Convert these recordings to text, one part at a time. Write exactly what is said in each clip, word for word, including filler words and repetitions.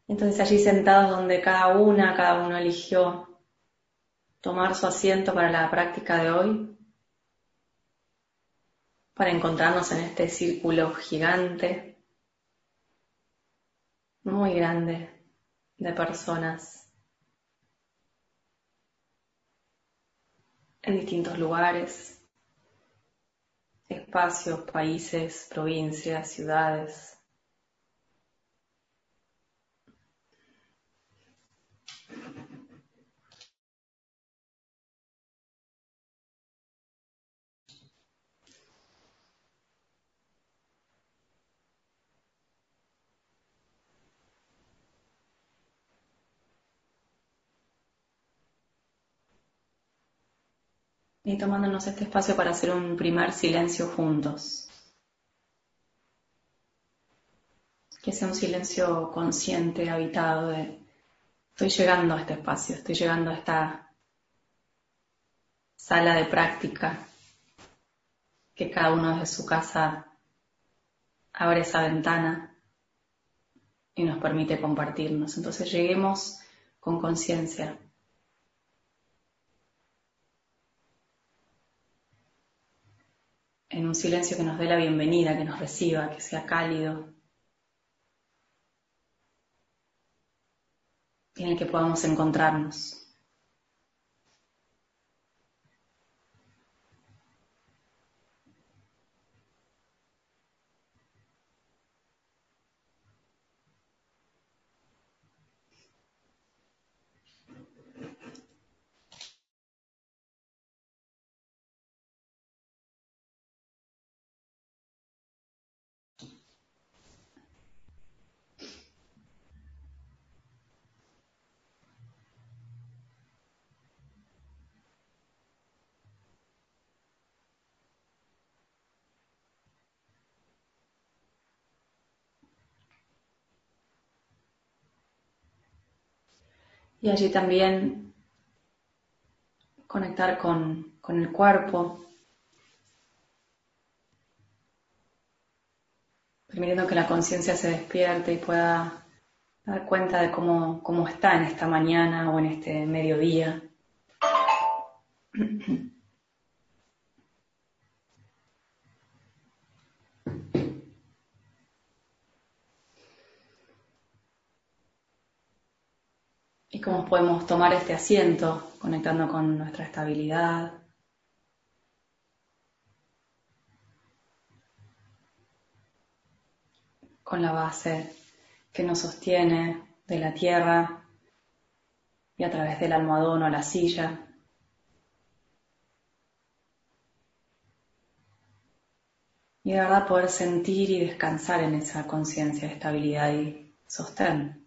Entonces allí sentados donde cada una, cada uno eligió tomar su asiento para la práctica de hoy, para encontrarnos en este círculo gigante, muy grande, de personas en distintos lugares, espacios, países, provincias, ciudades. Y tomándonos este espacio para hacer un primer silencio juntos. Que sea un silencio consciente, habitado de estoy llegando a este espacio, estoy llegando a esta sala de práctica, que cada uno desde su casa abre esa ventana y nos permite compartirnos. Entonces lleguemos con conciencia, en un silencio que nos dé la bienvenida, que nos reciba, que sea cálido, y en el que podamos encontrarnos. Y allí también conectar con, con el cuerpo, permitiendo que la conciencia se despierte y pueda dar cuenta de cómo, cómo está en esta mañana o en este mediodía. Y cómo podemos tomar este asiento, conectando con nuestra estabilidad, con la base que nos sostiene de la tierra y a través del almohadón o la silla. Y de verdad poder sentir y descansar en esa conciencia de estabilidad y sostén.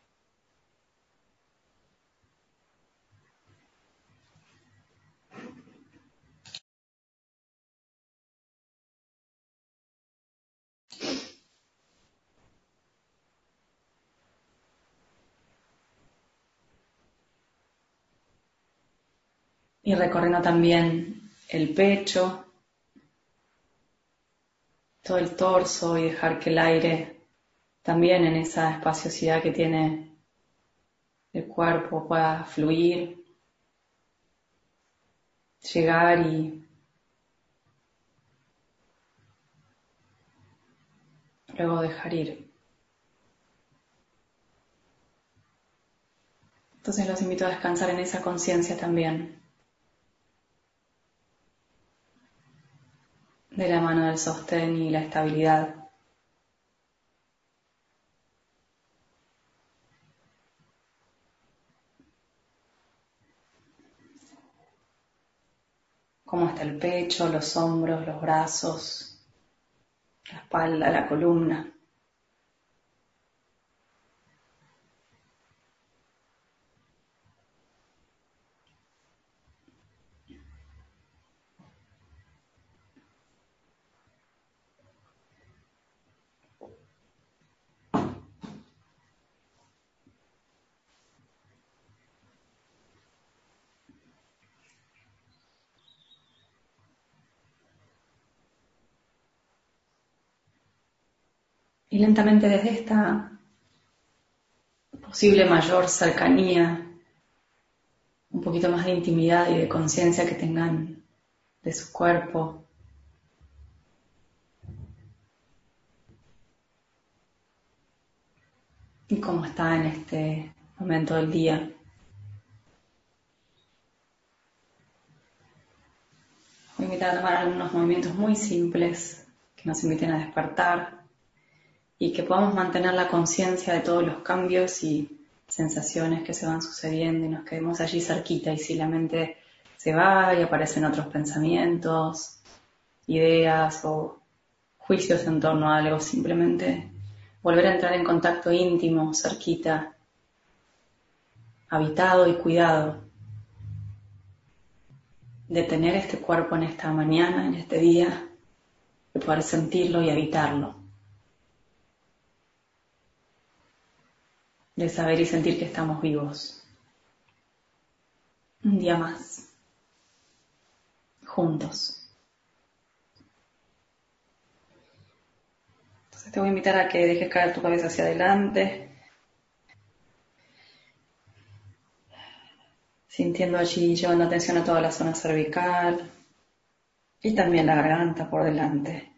Y recorriendo también el pecho, todo el torso, y dejar que el aire también en esa espaciosidad que tiene el cuerpo pueda fluir, llegar y luego dejar ir. Entonces los invito a descansar en esa conciencia también, de la mano del sostén y la estabilidad. Cómo está el pecho, los hombros, los brazos, la espalda, la columna. Y lentamente desde esta posible mayor cercanía, un poquito más de intimidad y de conciencia que tengan de su cuerpo. Y cómo está en este momento del día. Voy a invitar a tomar algunos movimientos muy simples que nos inviten a despertar y que podamos mantener la conciencia de todos los cambios y sensaciones que se van sucediendo y nos quedemos allí cerquita. Y si la mente se va y aparecen otros pensamientos, ideas o juicios en torno a algo, simplemente volver a entrar en contacto íntimo, cerquita, habitado y cuidado de tener este cuerpo en esta mañana, en este día, de poder sentirlo y habitarlo, de saber y sentir que estamos vivos. Un día más, juntos. Entonces te voy a invitar a que dejes caer tu cabeza hacia adelante, sintiendo allí, llevando atención a toda la zona cervical y también la garganta por delante.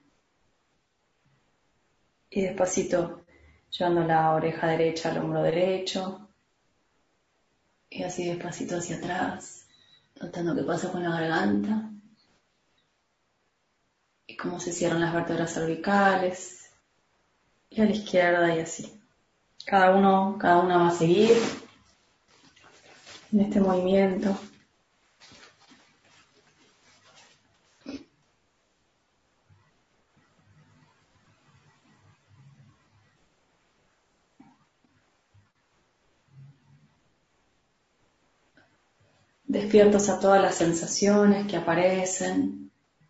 Y despacito llevando la oreja derecha al hombro derecho y así despacito hacia atrás, notando qué pasa con la garganta y cómo se cierran las vértebras cervicales y a la izquierda y así. Cada uno, cada una va a seguir en este movimiento. Despiertos a todas las sensaciones que aparecen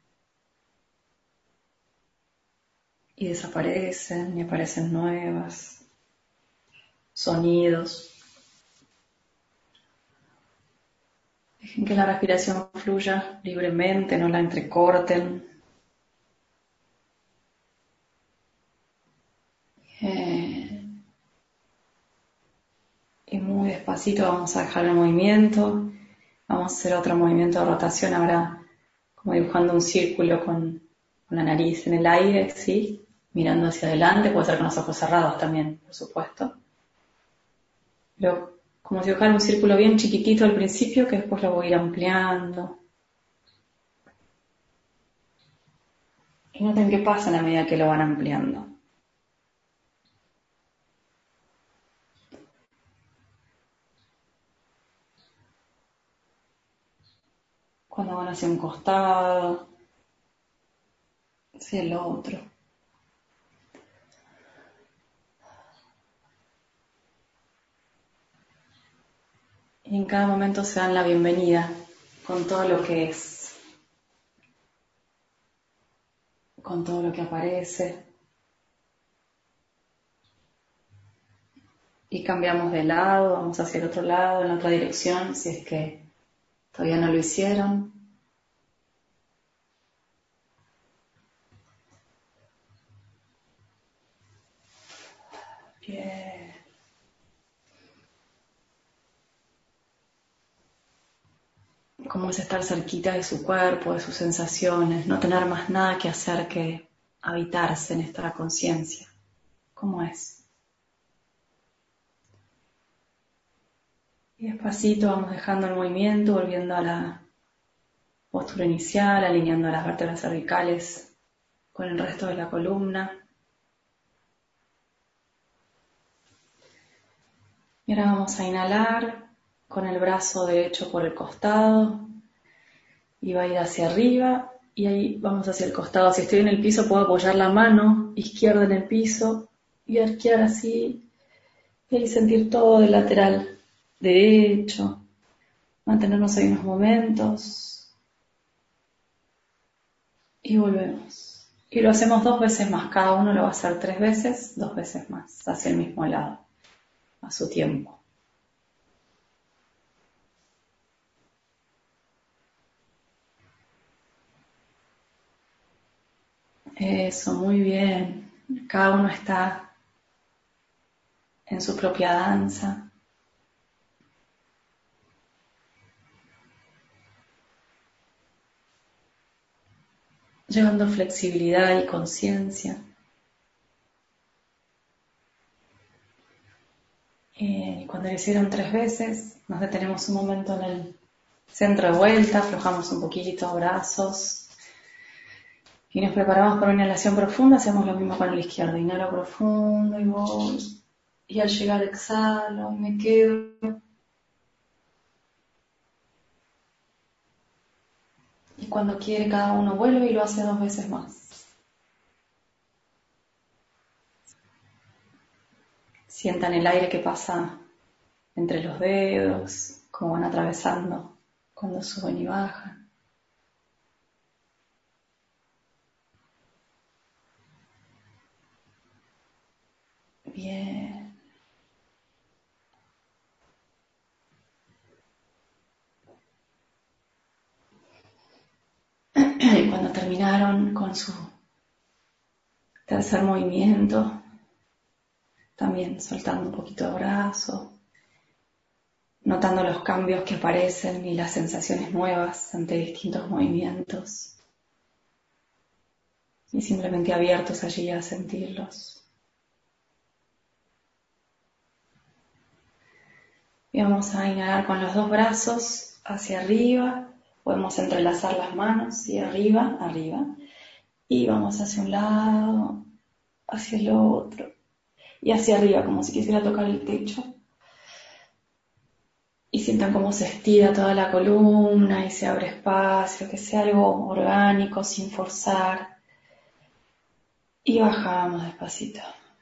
y desaparecen y aparecen nuevas. Sonidos. Dejen que la respiración fluya libremente, no la entrecorten. Eh, y muy despacito vamos a dejar el movimiento. Vamos a hacer otro movimiento de rotación ahora, como dibujando un círculo con, con la nariz en el aire, ¿sí? Mirando hacia adelante, puede ser con los ojos cerrados también, por supuesto. Pero como si dibujara un círculo bien chiquitito al principio, que después lo voy a ir ampliando. Y noten qué pasa en la medida que lo van ampliando. Cuando van hacia un costado, hacia el otro. Y en cada momento se dan la bienvenida con todo lo que es, con todo lo que aparece. Y cambiamos de lado, vamos hacia el otro lado, en la otra dirección, si es que todavía no lo hicieron. Bien. Cómo es estar cerquita de su cuerpo, de sus sensaciones, no tener más nada que hacer que habitarse en esta conciencia. ¿Cómo es? Y despacito vamos dejando el movimiento, volviendo a la postura inicial, alineando las vértebras cervicales con el resto de la columna. Y ahora vamos a inhalar con el brazo derecho por el costado y va a ir hacia arriba y ahí vamos hacia el costado. Si estoy en el piso puedo apoyar la mano izquierda en el piso y arquear así y ahí sentir todo el lateral derecho. Mantenernos ahí unos momentos y volvemos. Y lo hacemos dos veces más, cada uno lo va a hacer tres veces, dos veces más, hacia el mismo lado, a su tiempo. Eso, muy bien. Cada uno está en su propia danza. Llevando flexibilidad y conciencia. Y cuando lo hicieron tres veces, nos detenemos un momento en el centro de vuelta, aflojamos un poquito, brazos. Y nos preparamos para una inhalación profunda, hacemos lo mismo con el izquierdo. Inhalo profundo y voy. Y al llegar exhalo y me quedo. Y cuando quiere cada uno vuelve y lo hace dos veces más. Sientan el aire que pasa entre los dedos, como van atravesando cuando suben y bajan. Bien. Y cuando terminaron con su tercer movimiento, también soltando un poquito de brazo, notando los cambios que aparecen y las sensaciones nuevas ante distintos movimientos. Y simplemente abiertos allí a sentirlos. Y vamos a inhalar con los dos brazos hacia arriba. Podemos entrelazar las manos y arriba, arriba. Y vamos hacia un lado, hacia el otro. Y hacia arriba, como si quisiera tocar el techo. Y sientan cómo se estira toda la columna y se abre espacio, que sea algo orgánico, sin forzar. Y bajamos despacito.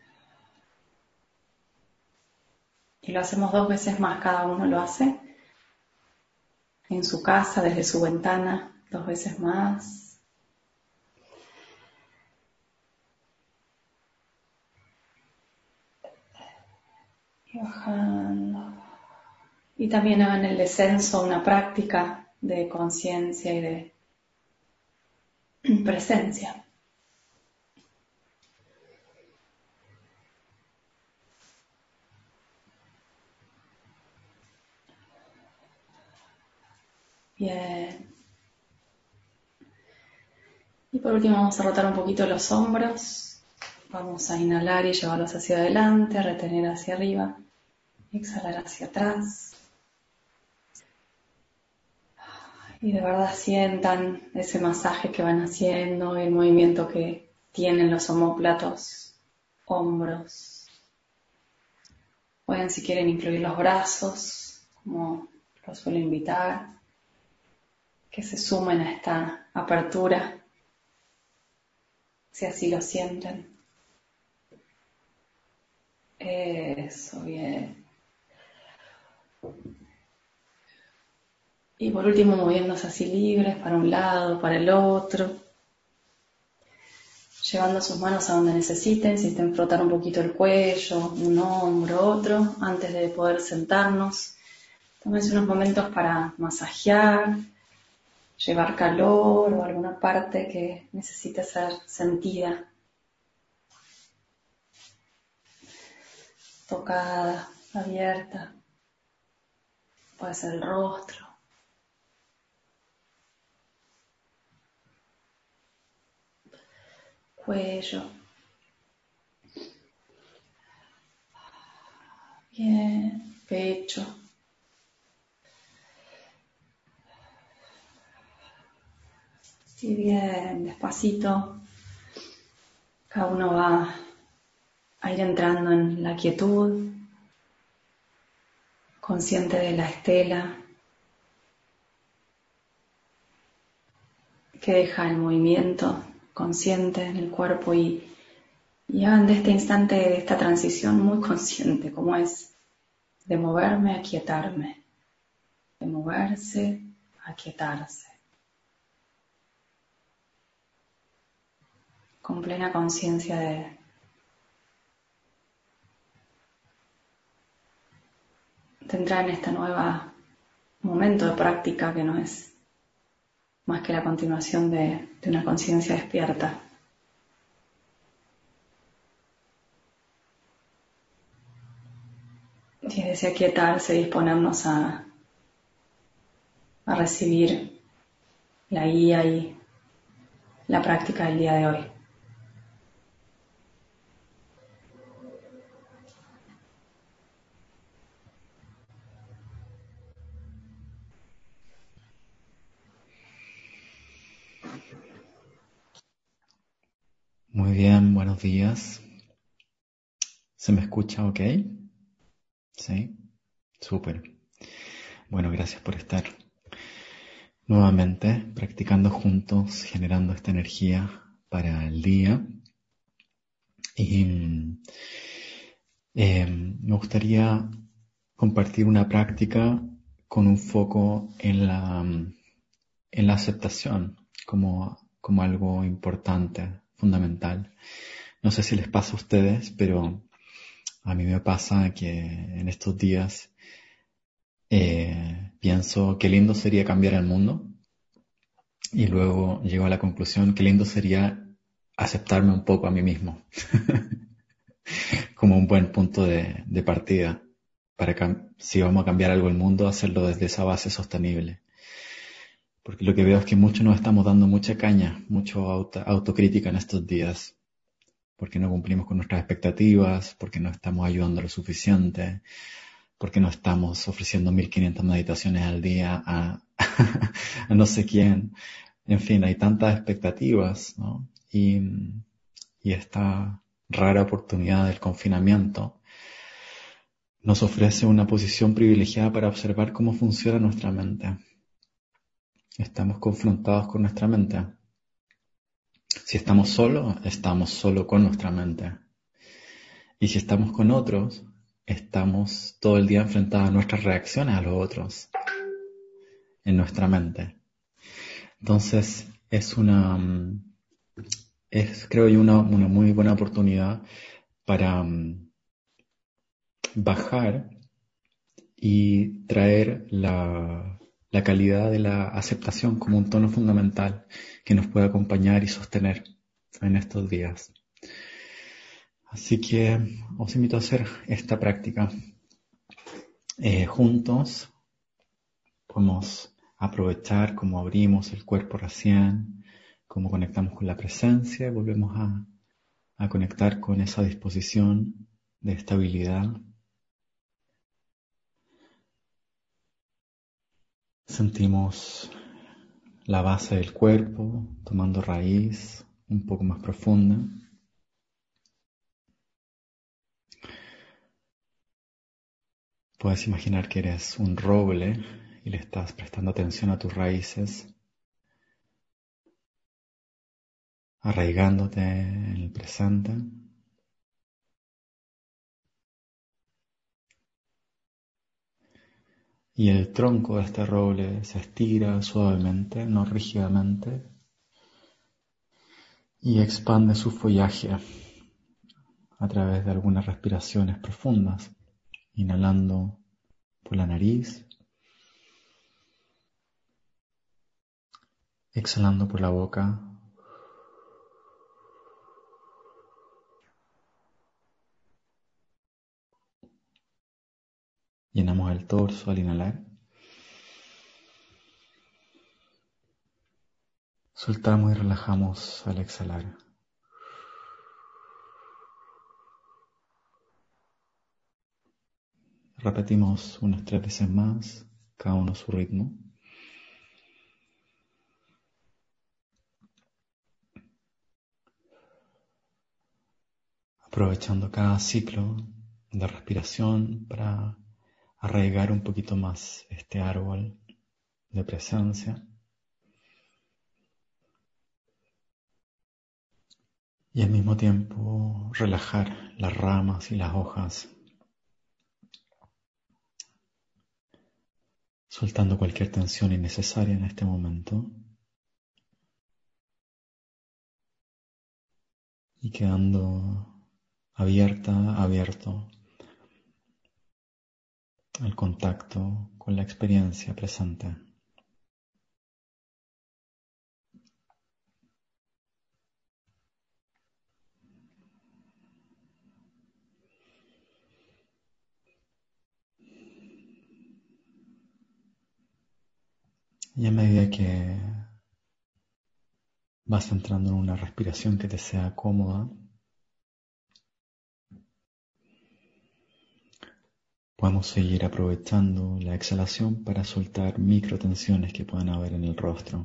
Y lo hacemos dos veces más, cada uno lo hace. En su casa, desde su ventana, dos veces más. Y bajando. Y también hagan el descenso, una práctica de conciencia y de presencia. Bien. Y por último vamos a rotar un poquito los hombros. Vamos a inhalar y llevarlos hacia adelante, retener hacia arriba, exhalar hacia atrás. Y de verdad sientan ese masaje que van haciendo, el movimiento que tienen los omóplatos, hombros. Pueden, si quieren, incluir los brazos, como los suelo invitar, que se sumen a esta apertura, si así lo sienten. Eso, bien. Y por último, moviéndose así libres para un lado, para el otro. Llevando sus manos a donde necesiten, si intenten frotar un poquito el cuello, un hombro, otro, antes de poder sentarnos. Tómense unos momentos para masajear, llevar calor o alguna parte que necesite ser sentida, tocada, abierta. Puede ser el rostro. Cuello. Bien, pecho. Y bien, despacito, cada uno va a ir entrando en la quietud, consciente de la estela que deja el movimiento consciente en el cuerpo y, y hagan de este instante, de esta transición muy consciente, como es de moverme a quietarme, de moverse a quietarse, con plena conciencia de, de entrar en este nuevo momento de práctica que no es más que la continuación de, de una conciencia despierta. Y desde aquietarse, disponernos a, a recibir la guía y la práctica del día de hoy. Muy bien, buenos días. ¿Se me escucha ok? Sí, súper. Bueno, gracias por estar nuevamente practicando juntos, generando esta energía para el día. Y mm, eh, me gustaría compartir una práctica con un foco en la, mm, en la aceptación como, como algo importante, fundamental. No sé si les pasa a ustedes, pero a mí me pasa que en estos días eh, pienso qué lindo sería cambiar el mundo y luego llego a la conclusión qué lindo sería aceptarme un poco a mí mismo como un buen punto de, de partida para cam- si vamos a cambiar algo en el mundo, hacerlo desde esa base sostenible. Porque lo que veo es que muchos nos estamos dando mucha caña, mucho auto- autocrítica en estos días, porque no cumplimos con nuestras expectativas, porque no estamos ayudando lo suficiente, porque no estamos ofreciendo mil quinientas meditaciones al día a, a no sé quién. En fin, hay tantas expectativas, ¿no? Y, y esta rara oportunidad del confinamiento nos ofrece una posición privilegiada para observar cómo funciona nuestra mente. Estamos confrontados con nuestra mente. Si estamos solos, estamos solo con nuestra mente. Y si estamos con otros, estamos todo el día enfrentados a nuestras reacciones a los otros en nuestra mente. Entonces, es una, mm, es creo yo una, una muy buena oportunidad para um, bajar y traer la, la calidad de la aceptación como un tono fundamental que nos puede acompañar y sostener en estos días. Así que os invito a hacer esta práctica. Eh, juntos podemos aprovechar cómo abrimos el cuerpo recién, cómo conectamos con la presencia y volvemos a, a conectar con esa disposición de estabilidad. Sentimos la base del cuerpo tomando raíz un poco más profunda. Puedes imaginar que eres un roble y le estás prestando atención a tus raíces, arraigándote en el presente. Y el tronco de este roble se estira suavemente, no rígidamente, y expande su follaje a través de algunas respiraciones profundas, inhalando por la nariz, exhalando por la boca. Llenamos el torso al inhalar. Soltamos y relajamos al exhalar. Repetimos unas tres veces más, cada uno a su ritmo. Aprovechando cada ciclo de respiración para arraigar un poquito más este árbol de presencia. Y al mismo tiempo relajar las ramas y las hojas, soltando cualquier tensión innecesaria en este momento y quedando abierta, abierto al contacto con la experiencia presente. Y a medida que vas entrando en una respiración que te sea cómoda, podemos seguir aprovechando la exhalación para soltar microtensiones que puedan haber en el rostro,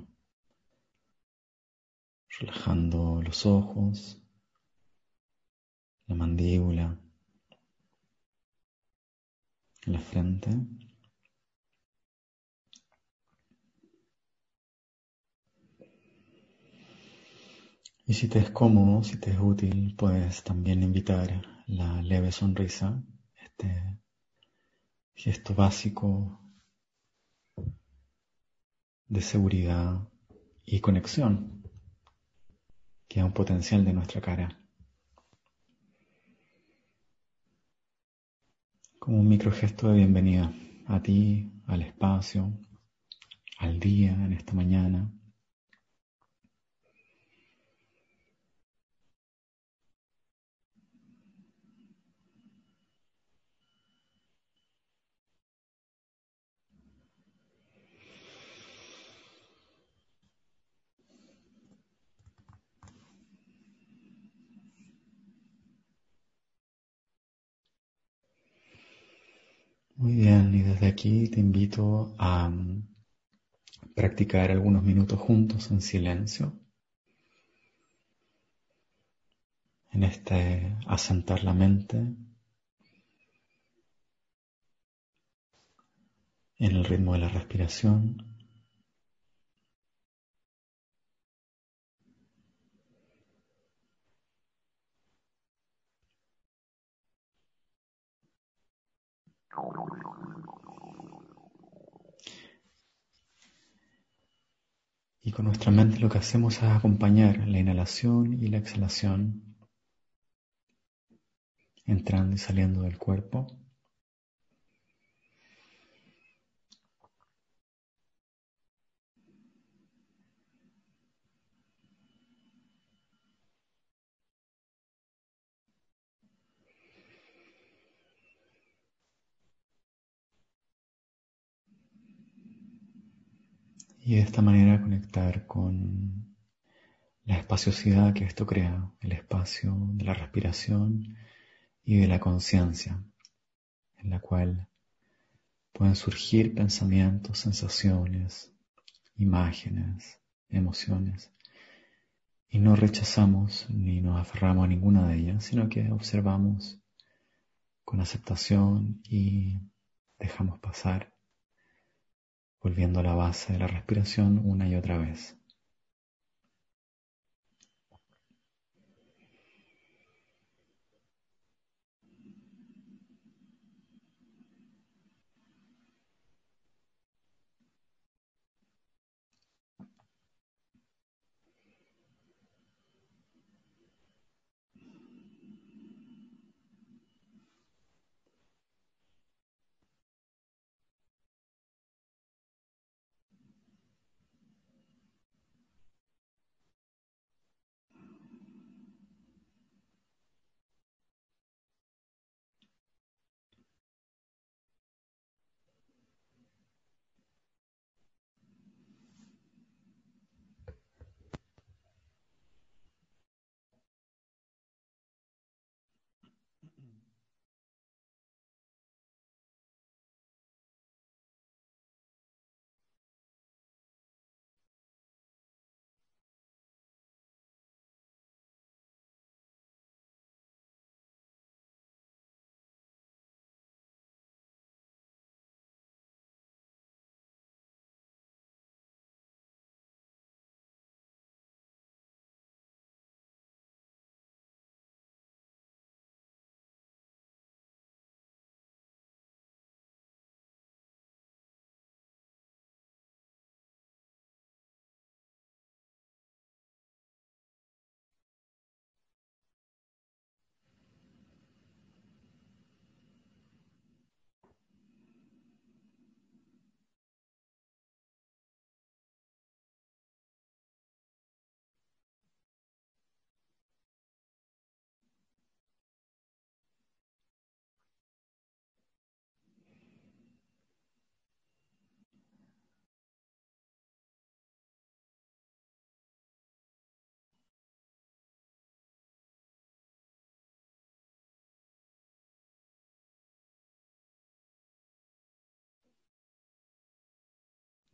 relajando los ojos, la mandíbula, la frente. Y si te es cómodo, si te es útil, puedes también invitar la leve sonrisa, este gesto básico de seguridad y conexión, que es un potencial de nuestra cara, como un microgesto de bienvenida a ti, al espacio, al día, en esta mañana. Muy bien, y desde aquí te invito a mm, practicar algunos minutos juntos en silencio, en este asentar la mente en el ritmo de la respiración. Y con nuestra mente lo que hacemos es acompañar la inhalación y la exhalación, entrando y saliendo del cuerpo. Y de esta manera conectar con la espaciosidad que esto crea, el espacio de la respiración y de la conciencia, en la cual pueden surgir pensamientos, sensaciones, imágenes, emociones, y no rechazamos ni nos aferramos a ninguna de ellas, sino que observamos con aceptación y dejamos pasar, volviendo a la base de la respiración una y otra vez.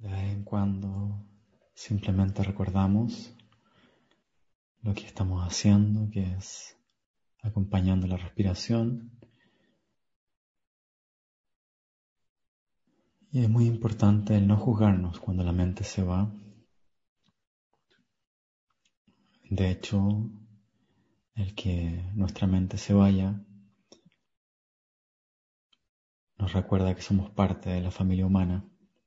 De vez en cuando simplemente recordamos lo que estamos haciendo, que es acompañando la respiración. Y es muy importante el no juzgarnos cuando la mente se va. De hecho, el que nuestra mente se vaya nos recuerda que somos parte de la familia humana.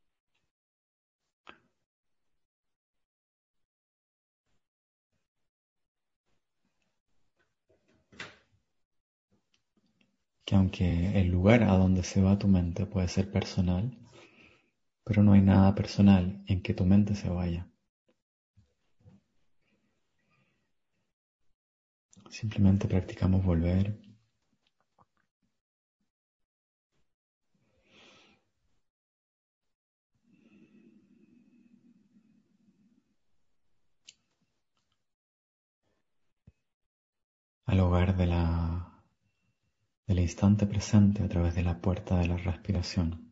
Que aunque el lugar a donde se va tu mente puede ser personal, pero no hay nada personal en que tu mente se vaya. Simplemente practicamos volver. Al hogar de la, del instante presente a través de la puerta de la respiración.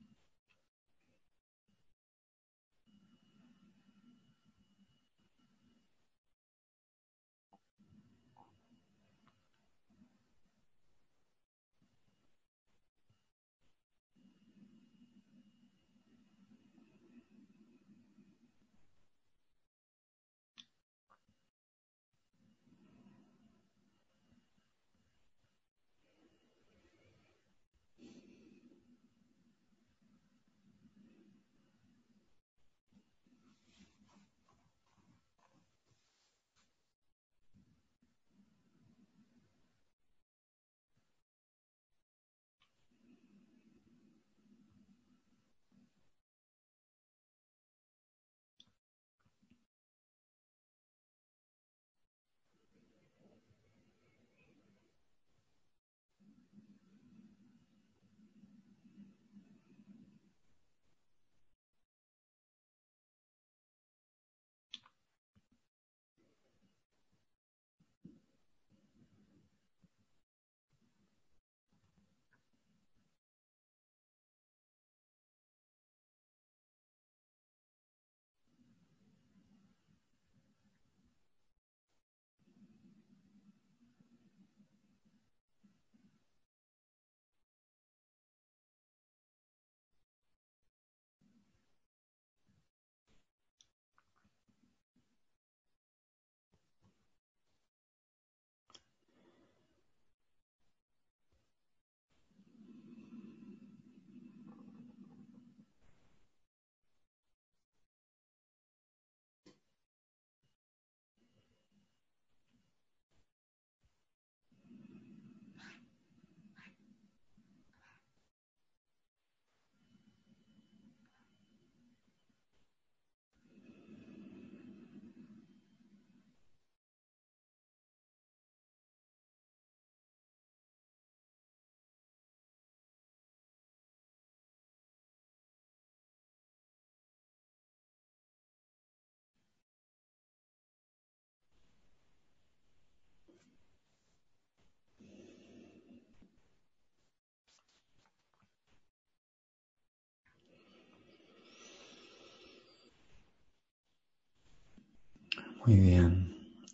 Muy bien.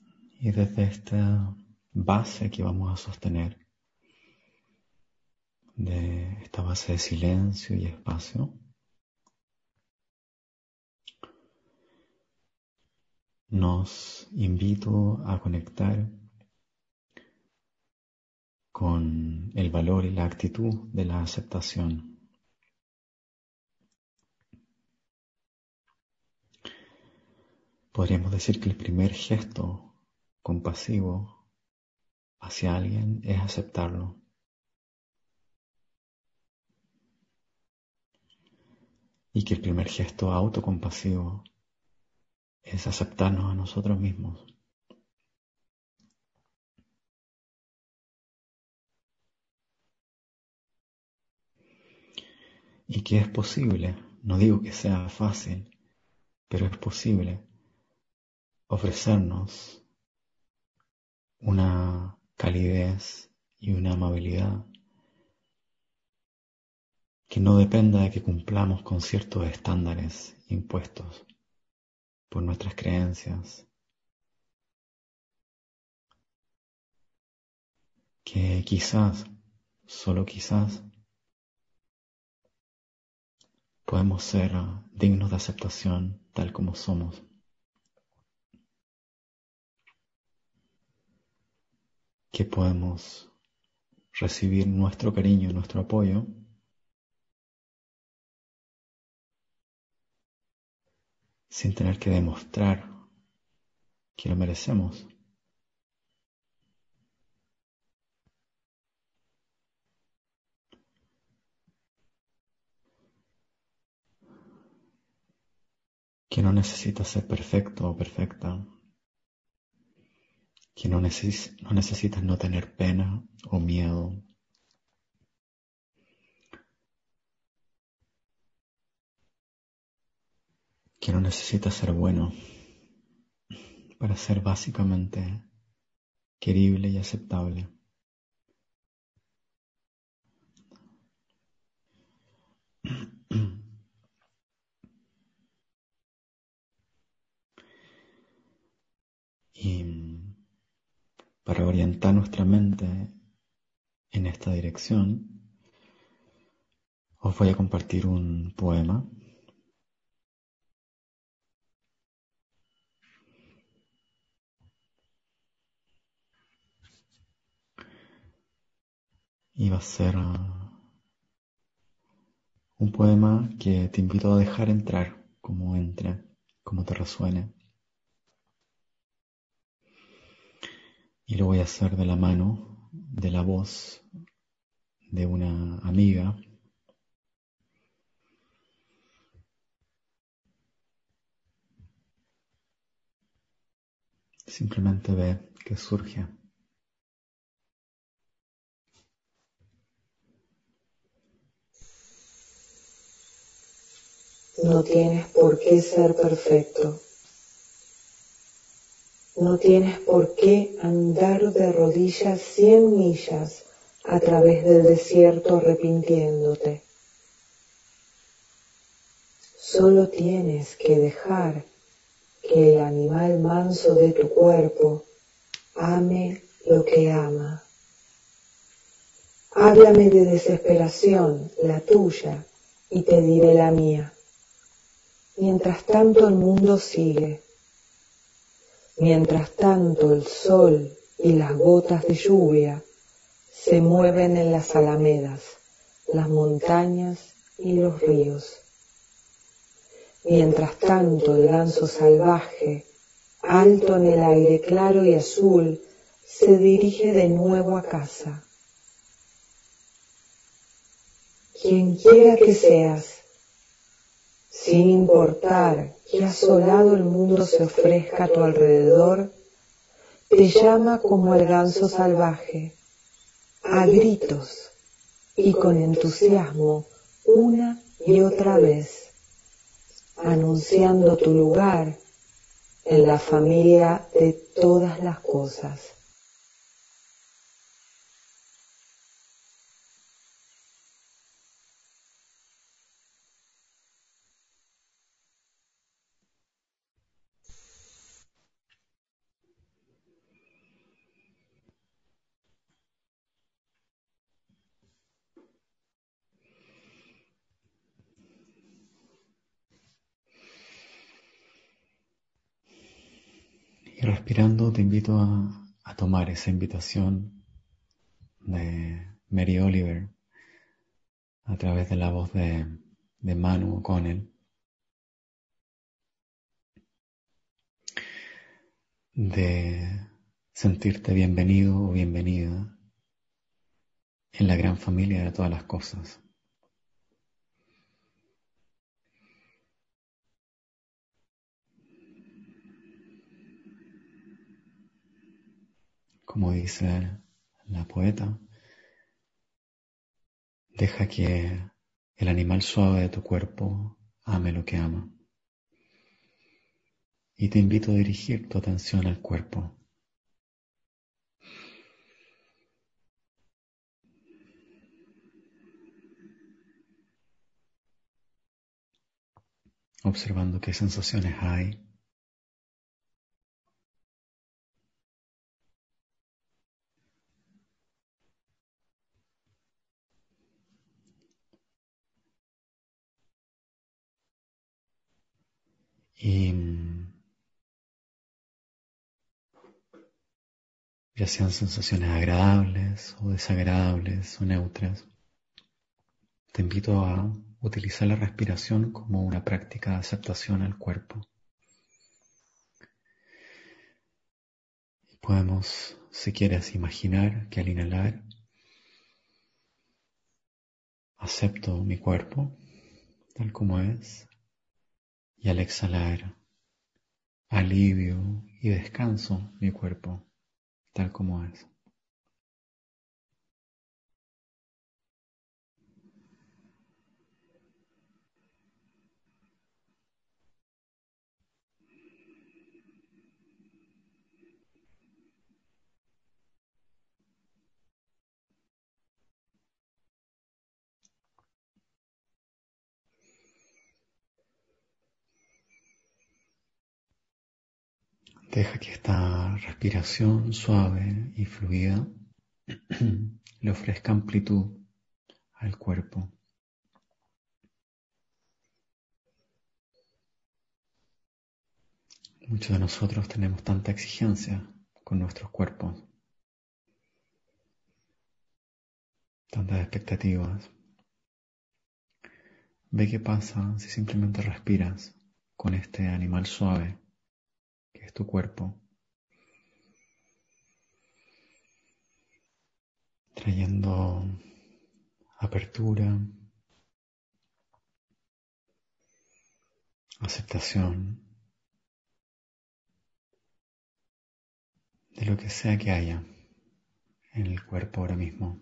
Y desde esta base que vamos a sostener, de esta base de silencio y espacio, nos invito a conectar con el valor y la actitud de la aceptación. Podríamos decir que el primer gesto compasivo hacia alguien es aceptarlo. Y que el primer gesto autocompasivo es aceptarnos a nosotros mismos. Y que es posible, no digo que sea fácil, pero es posible ofrecernos una calidez y una amabilidad que no dependa de que cumplamos con ciertos estándares impuestos por nuestras creencias, que quizás, solo quizás, podemos ser dignos de aceptación tal como somos. Que podemos recibir nuestro cariño, nuestro apoyo, sin tener que demostrar que lo merecemos. Que no necesitas ser perfecto o perfecta. Que no, neces- no necesitas no tener pena o miedo. Que no necesitas ser bueno para ser básicamente querible y aceptable. Y para orientar nuestra mente en esta dirección, os voy a compartir un poema y va a ser uh, un poema que te invito a dejar entrar, como entre, como te resuene. Y lo voy a hacer de la mano, de la voz de una amiga. Simplemente ve que surge. No tienes por qué ser perfecto. No tienes por qué andar de rodillas cien millas a través del desierto arrepintiéndote. Solo tienes que dejar que el animal manso de tu cuerpo ame lo que ama. Háblame de desesperación, la tuya, y te diré la mía. Mientras tanto el mundo sigue. Mientras tanto el sol y las gotas de lluvia se mueven en las alamedas, las montañas y los ríos. Mientras tanto el ganso salvaje, alto en el aire claro y azul, se dirige de nuevo a casa. Quien quiera que seas, sin importar que asolado el mundo se ofrezca a tu alrededor, te llama como el ganso salvaje, a gritos y con entusiasmo una y otra vez, anunciando tu lugar en la familia de todas las cosas. Y respirando te invito a, a tomar esa invitación de Mary Oliver a través de la voz de, de Manu O'Connell, de sentirte bienvenido o bienvenida en la gran familia de todas las cosas. Como dice la poeta, deja que el animal suave de tu cuerpo ame lo que ama. Y te invito a dirigir tu atención al cuerpo. observando qué sensaciones hay. Y ya sean sensaciones agradables o desagradables o neutras, te invito a utilizar la respiración como una práctica de aceptación al cuerpo. Podemos, si quieres, imaginar que al inhalar acepto mi cuerpo tal como es y al exhalar alivio y descanso mi cuerpo tal como es. Deja que esta respiración suave y fluida le ofrezca amplitud al cuerpo. Muchos de nosotros tenemos tanta exigencia con nuestros cuerpos, tantas expectativas. Ve qué pasa si simplemente respiras con este animal suave que es tu cuerpo, trayendo apertura, aceptación de lo que sea que haya en el cuerpo ahora mismo.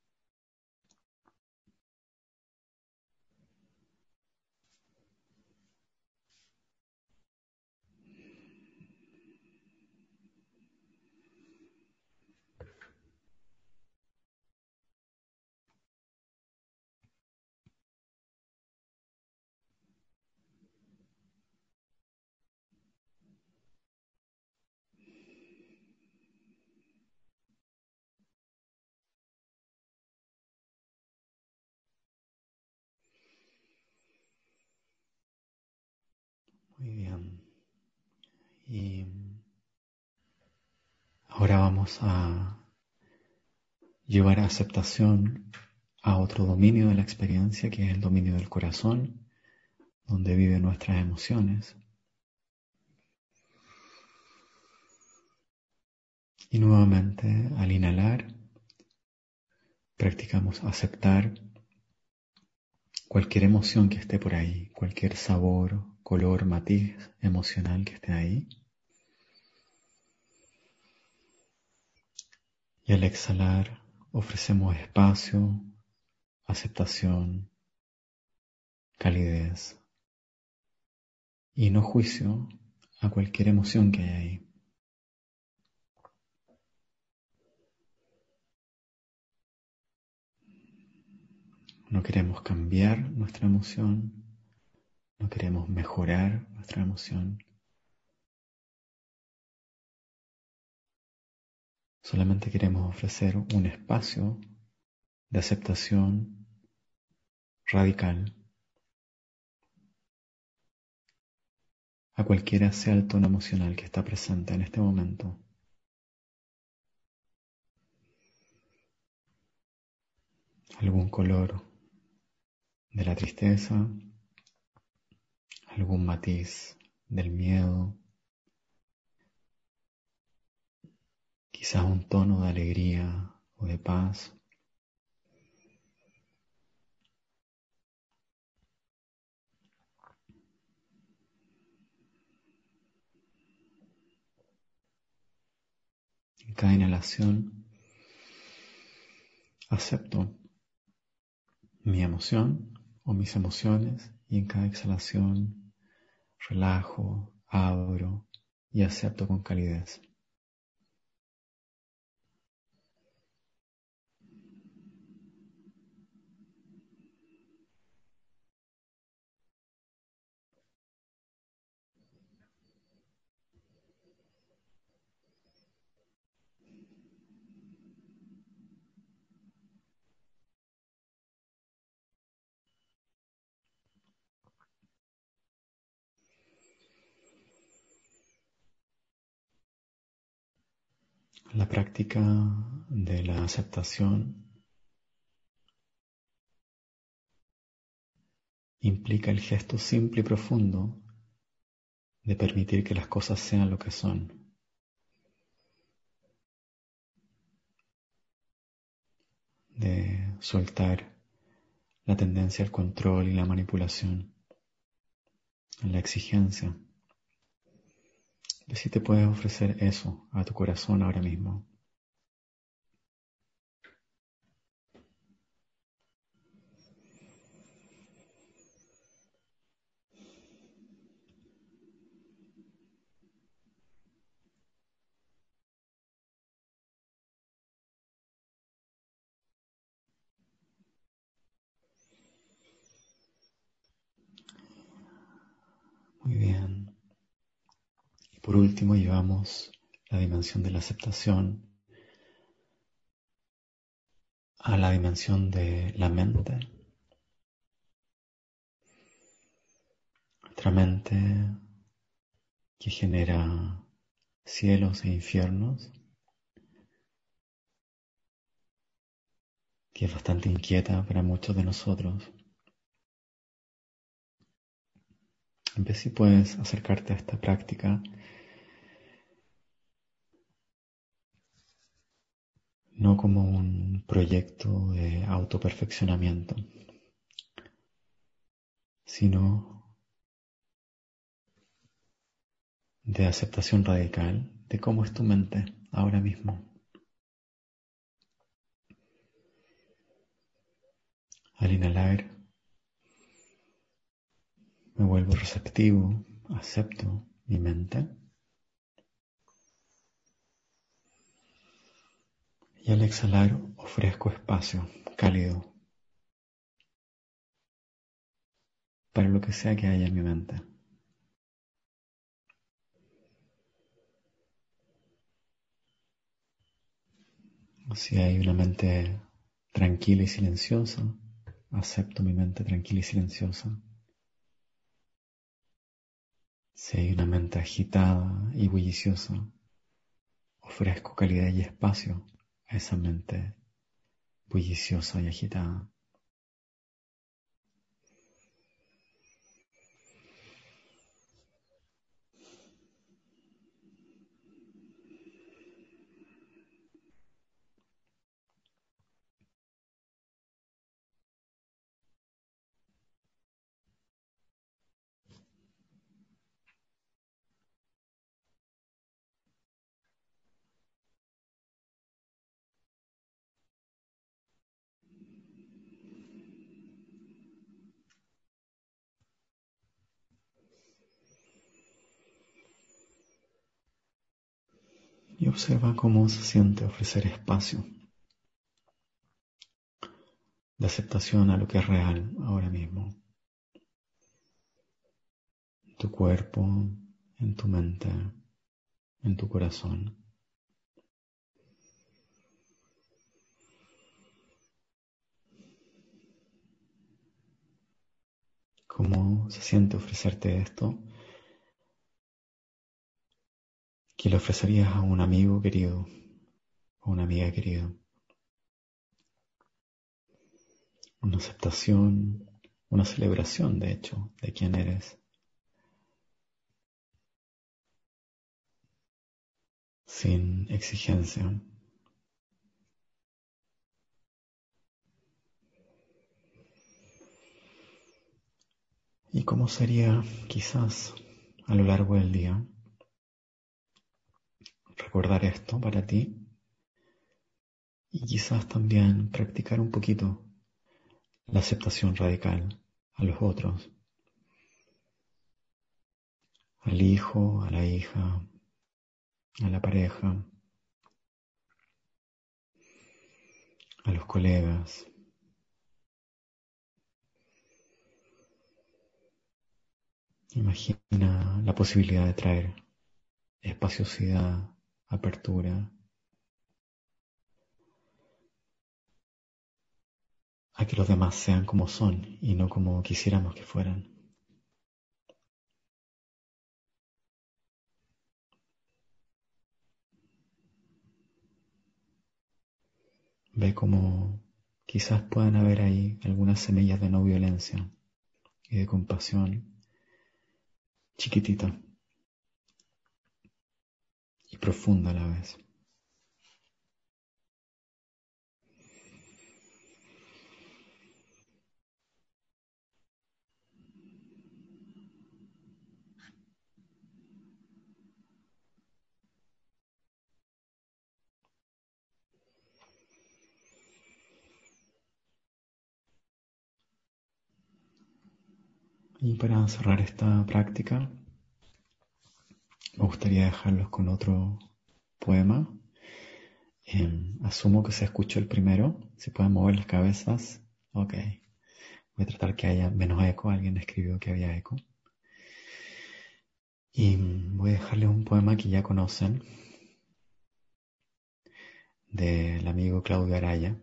Muy bien. Y ahora vamos a llevar aceptación a otro dominio de la experiencia, que es el dominio del corazón, donde viven nuestras emociones. Y nuevamente, al inhalar, practicamos aceptar cualquier emoción que esté por ahí, cualquier sabor, color, matiz emocional que esté ahí. Y al exhalar, ofrecemos espacio, aceptación, calidez y no juicio a cualquier emoción que haya ahí. No queremos cambiar nuestra emoción, no queremos mejorar nuestra emoción. Solamente queremos ofrecer un espacio de aceptación radical a cualquiera sea el tono emocional que está presente en este momento. Algún color de la tristeza, algún matiz del miedo, quizás un tono de alegría o de paz. En cada inhalación acepto mi emoción o mis emociones y en cada exhalación relajo, abro y acepto con calidez. La práctica de la aceptación implica el gesto simple y profundo de permitir que las cosas sean lo que son. De soltar la tendencia al control y la manipulación, la exigencia. De si te puedes ofrecer eso a tu corazón ahora mismo. Muy bien. Y por último llevamos la dimensión de la aceptación a la dimensión de la mente. Nuestra mente que genera cielos e infiernos, que es bastante inquieta para muchos de nosotros. En vez si puedes acercarte a esta práctica no como un proyecto de autoperfeccionamiento, sino de aceptación radical de cómo es tu mente ahora mismo. Al inhalar, me vuelvo receptivo, acepto mi mente. Y al exhalar, ofrezco espacio cálido para lo que sea que haya en mi mente. Si hay una mente tranquila y silenciosa, acepto mi mente tranquila y silenciosa. Si hay una mente agitada y bulliciosa, ofrezco calidad y espacio a esa mente bulliciosa y agitada. Y observa cómo se siente ofrecer espacio de aceptación a lo que es real ahora mismo. En tu cuerpo, en tu mente, en tu corazón. ¿Cómo se siente ofrecerte esto? Que le ofrecerías a un amigo querido o una amiga querida. Una aceptación, una celebración, de hecho, de quién eres. Sin exigencia. ¿Y cómo sería, quizás, a lo largo del día, recordar esto para ti? Y quizás también practicar un poquito la aceptación radical a los otros. Al hijo, a la hija, a la pareja, a los colegas. Imagina la posibilidad de traer espaciosidad, apertura, a que los demás sean como son y no como quisiéramos que fueran. Ve cómo quizás puedan haber ahí algunas semillas de no violencia y de compasión, chiquitita y profunda a la vez. Y para cerrar esta práctica, me gustaría dejarlos con otro poema. Eh, asumo que se escuchó el primero. Si pueden mover las cabezas. Ok. Voy a tratar que haya menos eco. Alguien escribió que había eco. Y voy a dejarles un poema que ya conocen, del amigo Claudio Araya.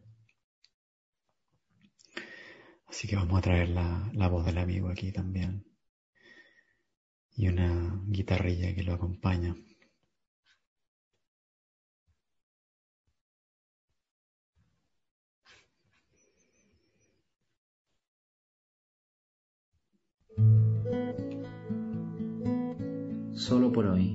Así que vamos a traer la, la voz del amigo aquí también. Y una guitarrilla que lo acompaña. Solo por hoy.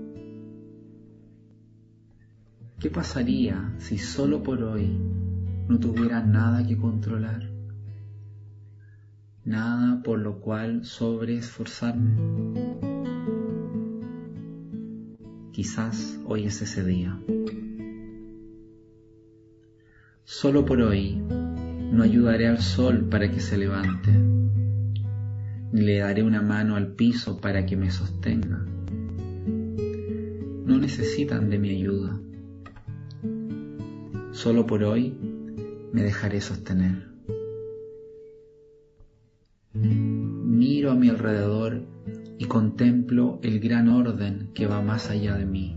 ¿Qué pasaría si solo por hoy no tuviera nada que controlar? Nada por lo cual sobreesforzarme. Quizás hoy es ese día. Solo por hoy no ayudaré al sol para que se levante, ni le daré una mano al piso para que me sostenga. No necesitan de mi ayuda. Solo por hoy me dejaré sostener. Miro a mi alrededor y contemplo el gran orden que va más allá de mí.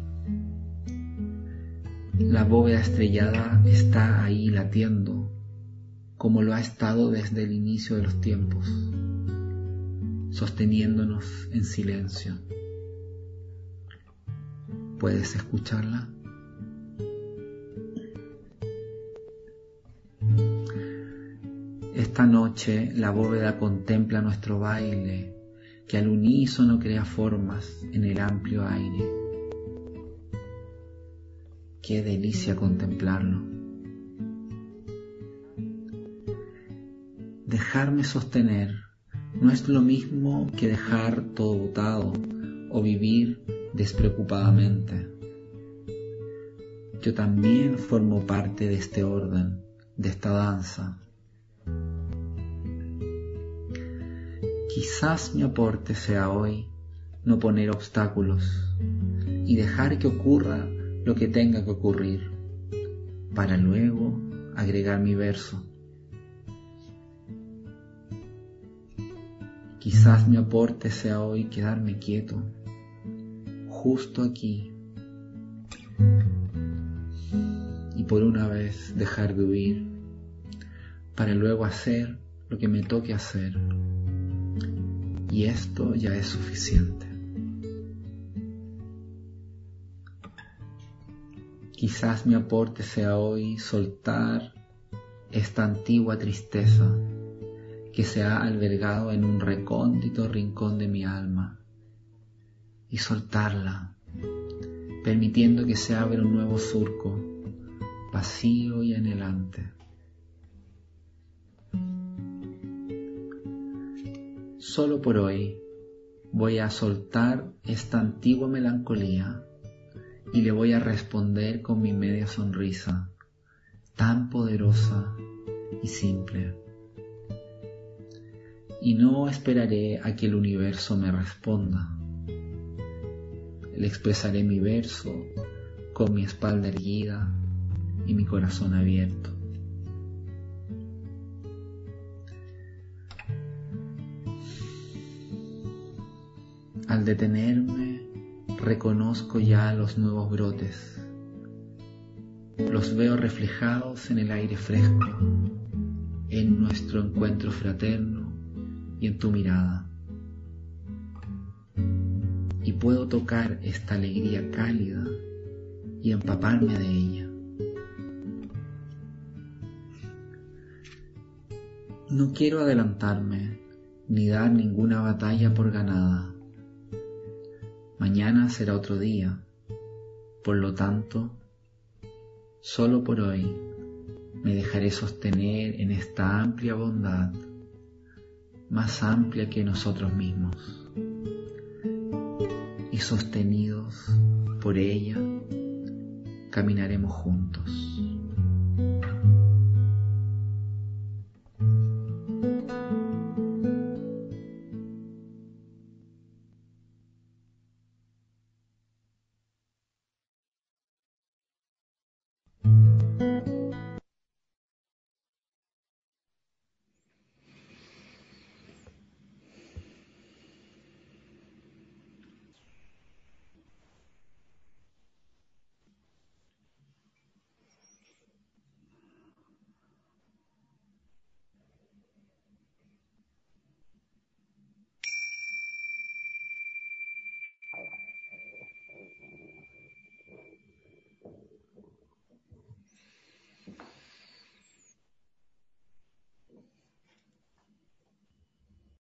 La bóveda estrellada está ahí latiendo, como lo ha estado desde el inicio de los tiempos, sosteniéndonos en silencio. ¿Puedes escucharla? Esta noche la bóveda contempla nuestro baile, que al unísono crea formas en el amplio aire. Qué delicia contemplarlo. Dejarme sostener no es lo mismo que dejar todo botado o vivir despreocupadamente. Yo también formo parte de este orden, de esta danza. Quizás mi aporte sea hoy no poner obstáculos y dejar que ocurra lo que tenga que ocurrir, para luego agregar mi verso. Quizás mi aporte sea hoy quedarme quieto, justo aquí, y por una vez dejar de huir, para luego hacer lo que me toque hacer. Y esto ya es suficiente. Quizás mi aporte sea hoy soltar esta antigua tristeza que se ha albergado en un recóndito rincón de mi alma, y soltarla, permitiendo que se abra un nuevo surco, vacío y anhelante. Solo por hoy voy a soltar esta antigua melancolía y le voy a responder con mi media sonrisa, tan poderosa y simple. Y no esperaré a que el universo me responda. Le expresaré mi verso con mi espalda erguida y mi corazón abierto. Al detenerme, reconozco ya los nuevos brotes. Los veo reflejados en el aire fresco, en nuestro encuentro fraterno y en tu mirada. Y puedo tocar esta alegría cálida y empaparme de ella. No quiero adelantarme ni dar ninguna batalla por ganada. Mañana será otro día, por lo tanto, solo por hoy me dejaré sostener en esta amplia bondad, más amplia que nosotros mismos, y sostenidos por ella caminaremos juntos.